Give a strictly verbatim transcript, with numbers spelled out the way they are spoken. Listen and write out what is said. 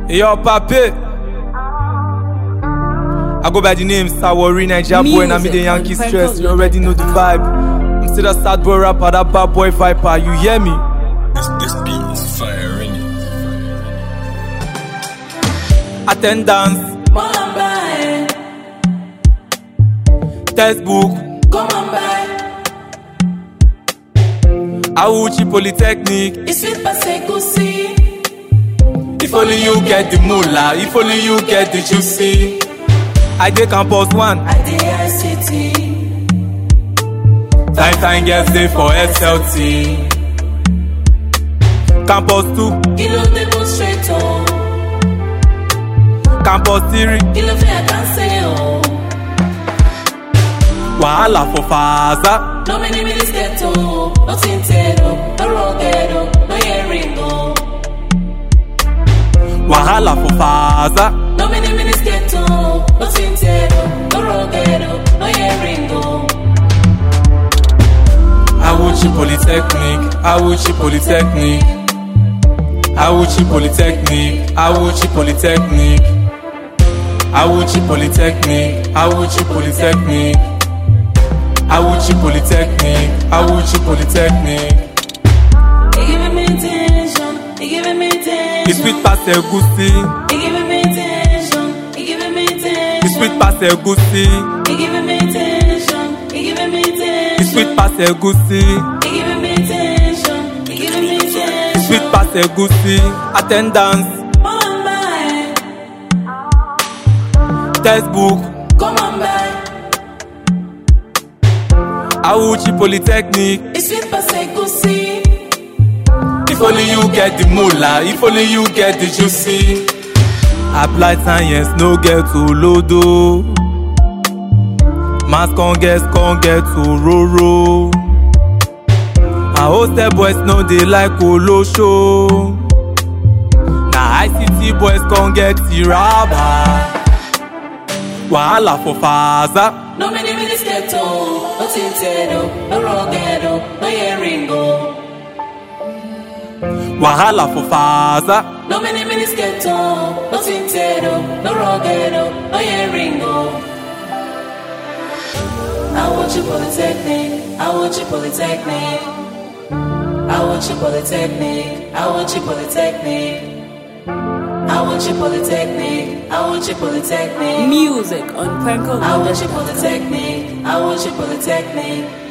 Hey, yo, papi. I go by the name Sawori, Niger boy, and I'm in the Yankee stress. You already know the vibe. I'm still a sad boy rapper, that bad boy viper. You hear me? This, this beat is fire, innit? Attendance, Molambae, textbook, come on by. Awuchi Polytechnic. It's sweet Pasekusi. If only you get the moolah, if only you get the juicy. I dey campus one, I D I C T. time time gets day for S L T. Campus two, Kilo demonstrator. campus three, Kilo fe I can say oh. wahala for Faza. No many minutes get to. No tintero, no rogedo, no earringo. Wahala for Faza. No many minutes get to. No tintero, no rogedo, no earringo. Awuchi Polytechnic, Awuchi Polytechnic, Awuchi Polytechnic, Awuchi Polytechnic, Awuchi Polytechnic, Awuchi Polytechnic, Awuchi Polytechnic, Awuchi Polytechnic. He giving me attention, he giving me attention. It's sweet past Egusi, He giving me attention, he giving me attention. it's sweet past Egusi, He giving me attention, he giving me attention. it's sweet past Egusi, He giving me attention, he giving me attention. it's sweet past Egusi. Attendance, Molambae, textbook, come on by. Awuchi Polytechnic. It's sweet Pasekusi. If only you get the moolah, if only you get the juicy. Applied science no get to lodo. Mass con get con get to roro. And hostel boys no dey like olo show. Na I C T boys con get tiraba. Wahala for Faza. No many minutes get to. No tintero, no rogedo, no earringo. Wahala for Faza. No many minutes get to. No tintero, no rogedo, no earringo. I want you Polytechnic, I want you Polytechnic. I want you Polytechnic, I want you Polytechnic. I want you Polytechnic, I want you Polytechnic. Music on Franco. I want you Polytechnic, I want you Polytechnic.